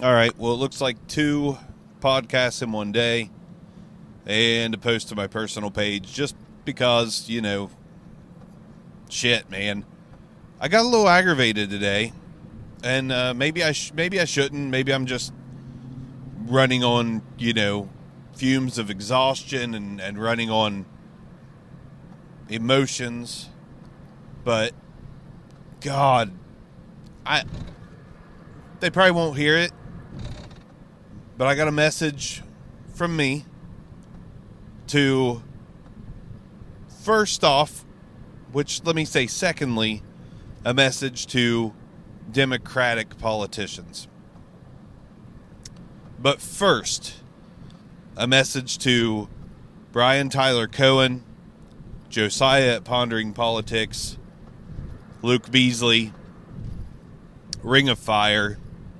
All right, well, it looks like 2 podcasts in one day and a post to my personal page just because, shit, man. I got a little aggravated today, and maybe I shouldn't. Maybe I'm just running on, fumes of exhaustion and running on emotions. But, God, they probably won't hear it. But I got a message from me to, first off, which let me say secondly, a message to Democratic politicians. But first, a message to Brian Tyler Cohen, Josiah at Pondering Politics, Luke Beasley, Ring of Fire.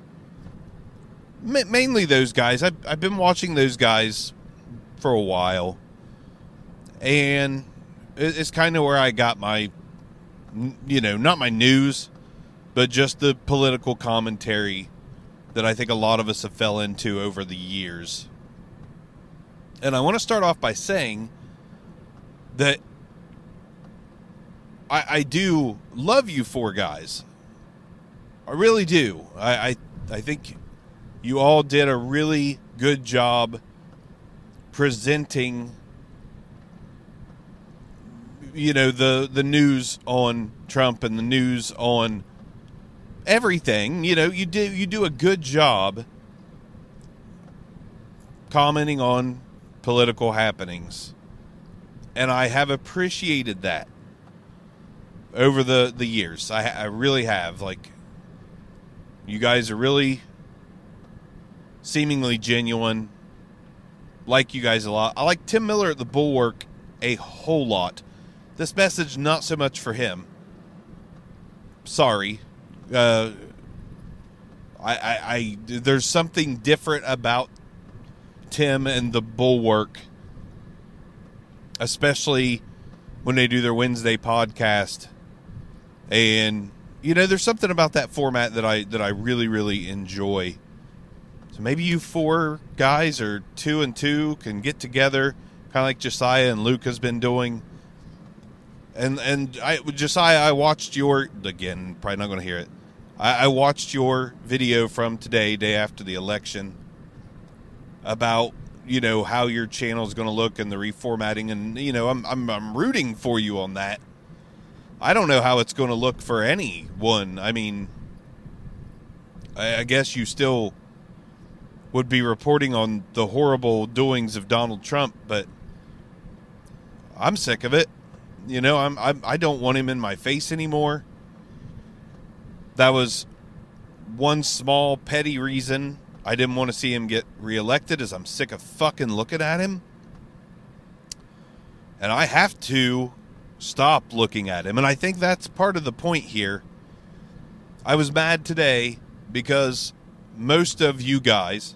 Mainly those guys. I've been watching those guys for a while. And it's kind of where I got my, not my news, but just the political commentary that I think a lot of us have fell into over the years. And I want to start off by saying that I do love you 4 guys. I really do. I think you all did a really good job presenting, the news on Trump and the news on everything. You do a good job commenting on political happenings. And I have appreciated that over the years. I really have. Like, you guys are really seemingly genuine. Like you guys a lot. I like Tim Miller at the Bulwark a whole lot. This message, not so much for him. Sorry. There's something different about Tim and the Bulwark, especially when they do their Wednesday podcast. And there's something about that format that I really, really enjoy. So maybe you 4 guys or 2 and 2 can get together, kind of like Josiah and Luke has been doing. And Josiah, I watched your, again, probably not going to hear it. I watched your video from today, day after the election, about, how your channel is going to look and the reformatting. And, I'm rooting for you on that. I don't know how it's going to look for anyone. I mean, I guess you still would be reporting on the horrible doings of Donald Trump, but I'm sick of it. I don't want him in my face anymore. That was one small petty reason I didn't want to see him get reelected, is I'm sick of fucking looking at him. And I have to stop looking at him. And I think that's part of the point here. I was mad today because most of you guys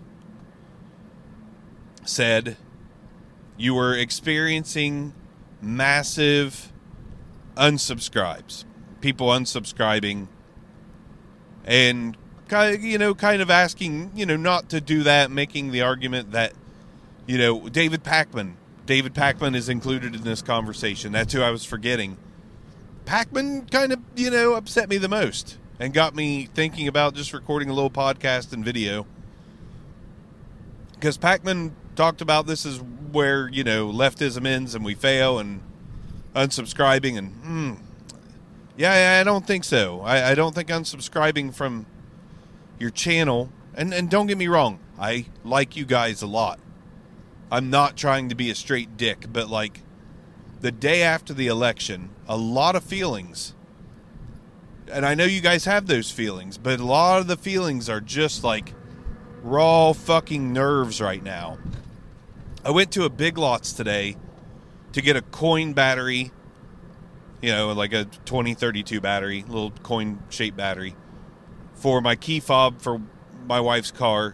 said you were experiencing massive unsubscribes. People unsubscribing. And, kind of asking, not to do that, making the argument that, David Pakman is included in this conversation. That's who I was forgetting. Pakman kind of, upset me the most and got me thinking about just recording a little podcast and video. Because Pakman talked about this is where, leftism ends and we fail, and unsubscribing, and yeah, I don't think so. I don't think unsubscribing from your channel, and don't get me wrong, I like you guys a lot. I'm not trying to be a straight dick, but like the day after the election, a lot of feelings, and I know you guys have those feelings, but a lot of the feelings are just like raw fucking nerves right now. I went to a Big Lots today to get a coin battery, like a 2032 battery, little coin-shaped battery, for my key fob for my wife's car.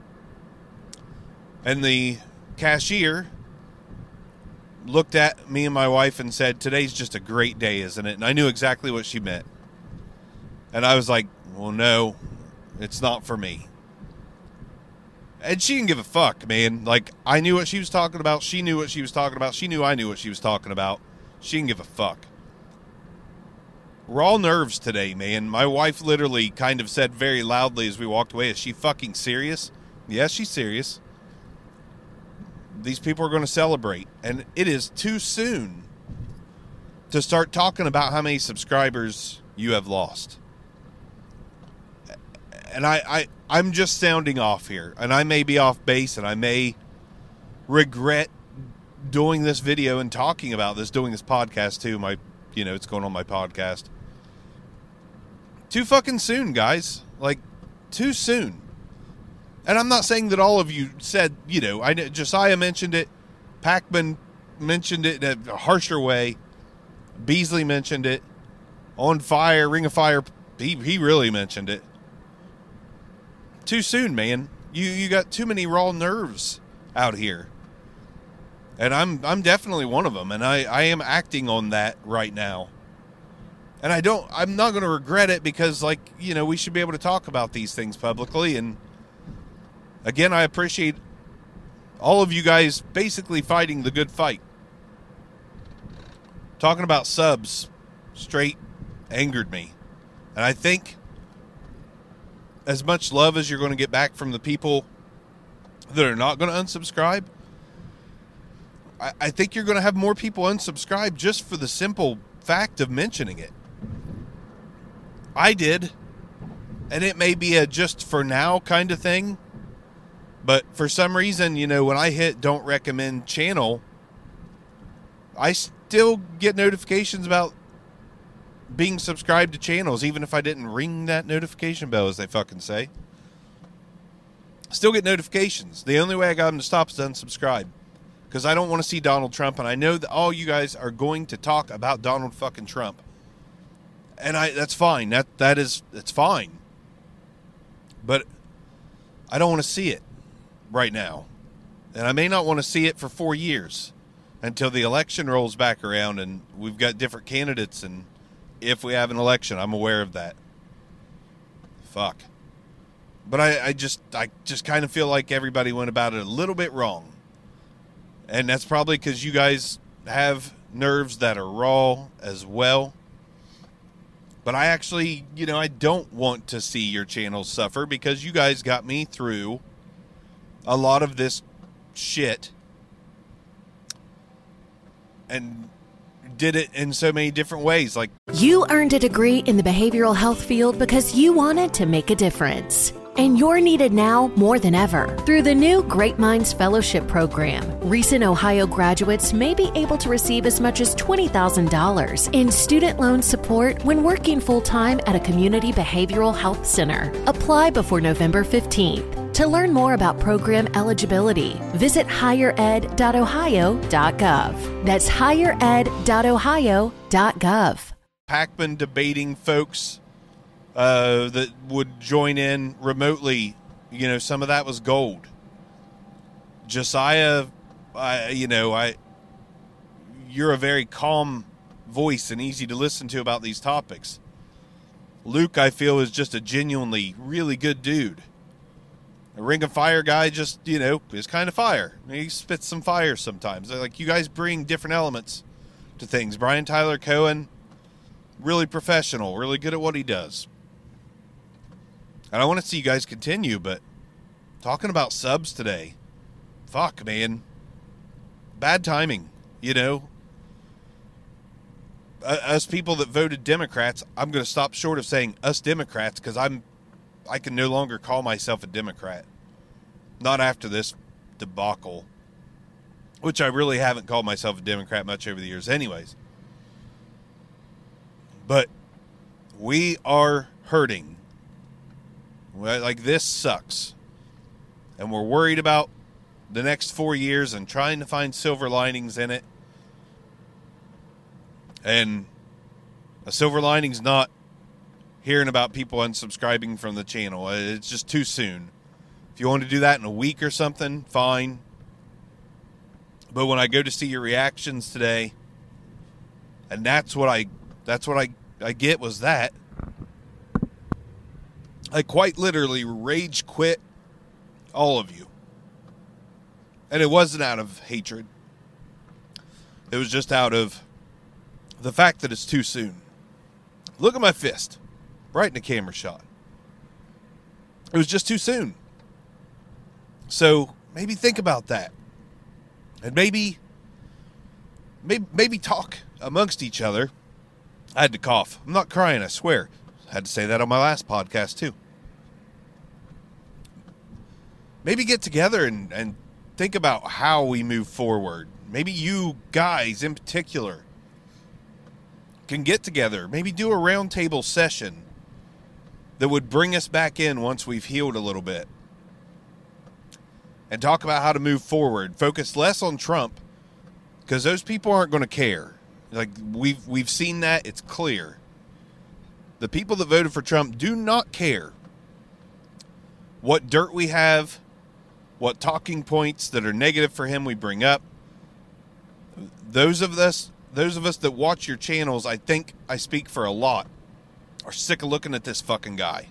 And the cashier looked at me and my wife and said, "Today's just a great day, isn't it?" And I knew exactly what she meant. And I was like, well, no, it's not for me. And she didn't give a fuck, man. Like, I knew what she was talking about. She knew what she was talking about. She knew I knew what she was talking about. She didn't give a fuck. We're all nerves today, man. My wife literally kind of said very loudly as we walked away, is she fucking serious? Yes, she's serious. These people are going to celebrate. And it is too soon to start talking about how many subscribers you have lost. And I'm just sounding off here. And I may be off base, and I may regret doing this video and talking about this, doing this podcast too. It's going on my podcast. Too fucking soon, guys. Like, too soon. And I'm not saying that all of you said, Josiah mentioned it. Packman mentioned it in a harsher way. Beasley mentioned it. On Fire, Ring of Fire, he really mentioned it. Too soon, man. You got too many raw nerves out here. And I'm definitely one of them, and I am acting on that right now. And I'm not going to regret it, because, we should be able to talk about these things publicly. And again, I appreciate all of you guys basically fighting the good fight. Talking about subs straight angered me. And I think as much love as you're going to get back from the people that are not going to unsubscribe, I think you're going to have more people unsubscribe just for the simple fact of mentioning it. I did. And it may be a just for now kind of thing. But for some reason, when I hit don't recommend channel, I still get notifications about being subscribed to channels, even if I didn't ring that notification bell, as they fucking say. Still get notifications. The only way I got them to stop is to unsubscribe. Because I don't want to see Donald Trump, and I know that all you guys are going to talk about Donald fucking Trump. And that's fine. It's fine. But I don't want to see it right now. And I may not want to see it for 4 years until the election rolls back around and we've got different candidates, and if we have an election, I'm aware of that. Fuck. But I just kind of feel like everybody went about it a little bit wrong. And that's probably because you guys have nerves that are raw as well. But I actually, I don't want to see your channel suffer, because you guys got me through a lot of this shit. And did it in so many different ways. Like, you earned a degree in the behavioral health field because you wanted to make a difference. And you're needed now more than ever. Through the new Great Minds Fellowship Program, recent Ohio graduates may be able to receive as much as $20,000 in student loan support when working full-time at a community behavioral health center. Apply before November 15th. To learn more about program eligibility, visit highered.ohio.gov. That's highered.ohio.gov. Packman debating folks that would join in remotely, some of that was gold. Josiah, you're a very calm voice and easy to listen to about these topics. Luke, I feel, is just a genuinely really good dude. A Ring of Fire guy just, is kind of fire. He spits some fire sometimes. Like, you guys bring different elements to things. Brian Tyler Cohen, really professional, really good at what he does. And I want to see you guys continue, but talking about subs today, fuck, man. Bad timing, Us people that voted Democrats, I'm going to stop short of saying us Democrats, because I can no longer call myself a Democrat. Not after this debacle, which I really haven't called myself a Democrat much over the years anyways. But we are hurting. Like, this sucks. And we're worried about the next 4 years and trying to find silver linings in it. And a silver lining's not hearing about people unsubscribing from the channel. It's just too soon. If you want to do that in a week or something, fine. But when I go to see your reactions today, and that's what I get was that. I quite literally rage quit all of you. And it wasn't out of hatred. It was just out of the fact that it's too soon. Look at my fist. Right in the camera shot. It was just too soon. So maybe think about that. And maybe talk amongst each other. I had to cough. I'm not crying, I swear. I had to say that on my last podcast too. Maybe get together and think about how we move forward. Maybe you guys in particular can get together. Maybe do a roundtable session that would bring us back in once we've healed a little bit. And talk about how to move forward. Focus less on Trump, because those people aren't going to care. Like we've seen that. It's clear. The people that voted for Trump do not care what dirt we have, what talking points that are negative for him we bring up. Those of us that watch your channels, I think I speak for a lot, are sick of looking at this fucking guy.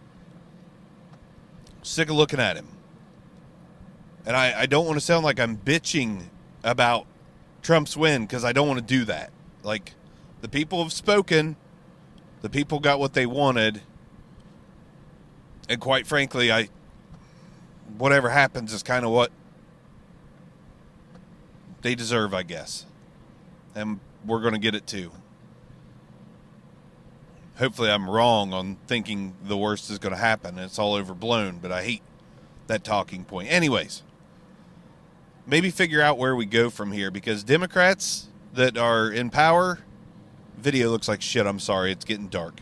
Sick of looking at him. And I don't want to sound like I'm bitching about Trump's win, because I don't want to do that. Like, the people have spoken. The people got what they wanted. And quite frankly, whatever happens is kind of what they deserve, I guess. And we're going to get it too. Hopefully I'm wrong on thinking the worst is going to happen and it's all overblown, but I hate that talking point. Anyways, maybe figure out where we go from here, because Democrats that are in power, video looks like shit, I'm sorry, it's getting dark.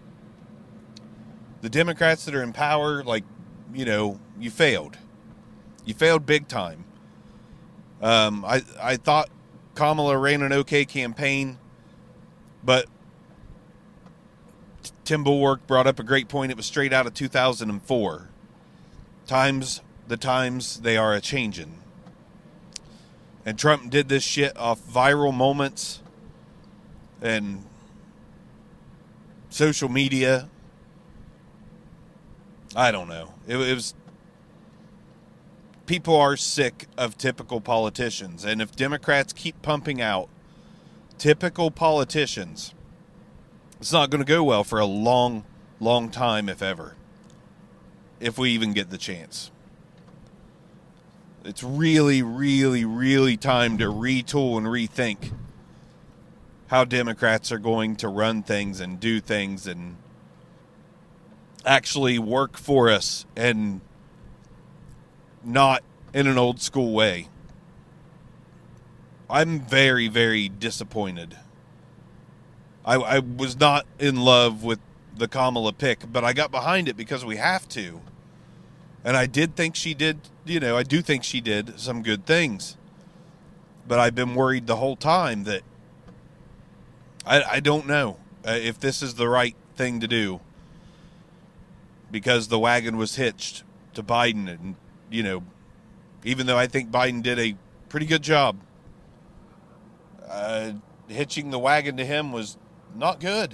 The Democrats that are in power, like, you know, you failed. You failed big time. I thought Kamala ran an okay campaign, but Tim Bulwark brought up a great point. It was straight out of 2004. The times they are a-changin'. And Trump did this shit off viral moments and social media. I don't know. It was... People are sick of typical politicians. And if Democrats keep pumping out typical politicians, it's not going to go well for a long, long time, if ever. If we even get the chance. It's really, really, really time to retool and rethink how Democrats are going to run things and do things and actually work for us, and not in an old school way. I'm very, very disappointed. I was not in love with the Kamala pick, but I got behind it because we have to. And I did think she did, I do think she did some good things. But I've been worried the whole time that I don't know if this is the right thing to do, because the wagon was hitched to Biden. And, even though I think Biden did a pretty good job, hitching the wagon to him was not good.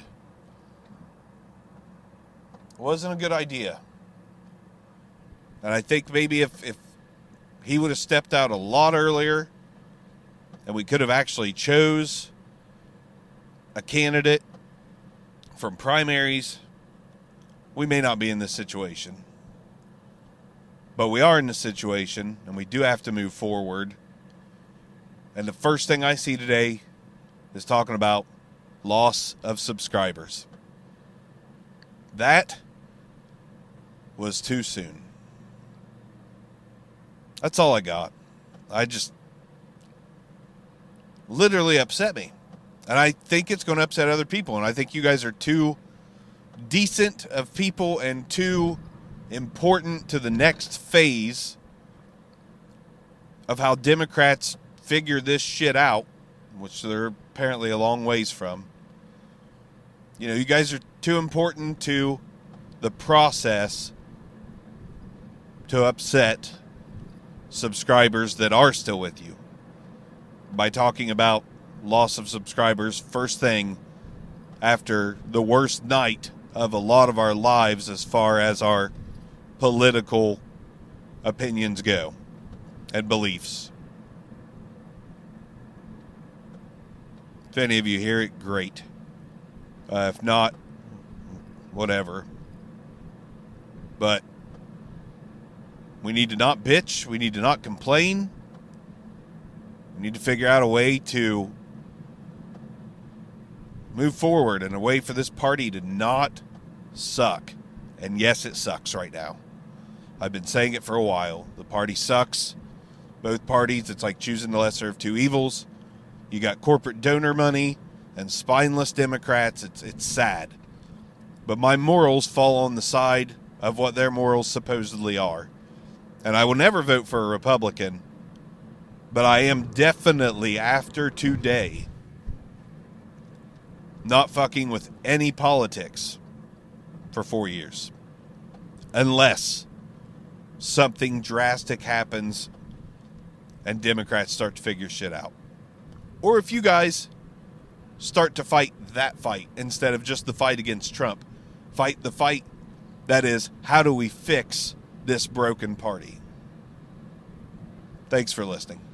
It wasn't a good idea. And I think maybe if he would have stepped out a lot earlier, and we could have actually chose a candidate from primaries, we may not be in this situation. But we are in this situation, and we do have to move forward. And the first thing I see today is talking about loss of subscribers. That was too soon. That's all I got. I just literally upset me. And I think it's going to upset other people. And I think you guys are too decent of people and too important to the next phase of how Democrats figure this shit out, which they're apparently a long ways from. You guys are too important to the process to upset subscribers that are still with you by talking about loss of subscribers first thing after the worst night of a lot of our lives as far as our political opinions go. and beliefs. If any of you hear it, great. If not, whatever. But we need to not bitch. We need to not complain. We need to figure out a way to move forward and a way for this party to not suck. And yes, it sucks right now. I've been saying it for a while. The party sucks. Both parties, it's like choosing the lesser of two evils. You got corporate donor money and spineless Democrats. It's sad. But my morals fall on the side of what their morals supposedly are. And I will never vote for a Republican. But I am definitely, after today, not fucking with any politics for 4 years. Unless something drastic happens and Democrats start to figure shit out. Or if you guys start to fight that fight instead of just the fight against Trump. Fight the fight that is, how do we fix this broken party? Thanks for listening.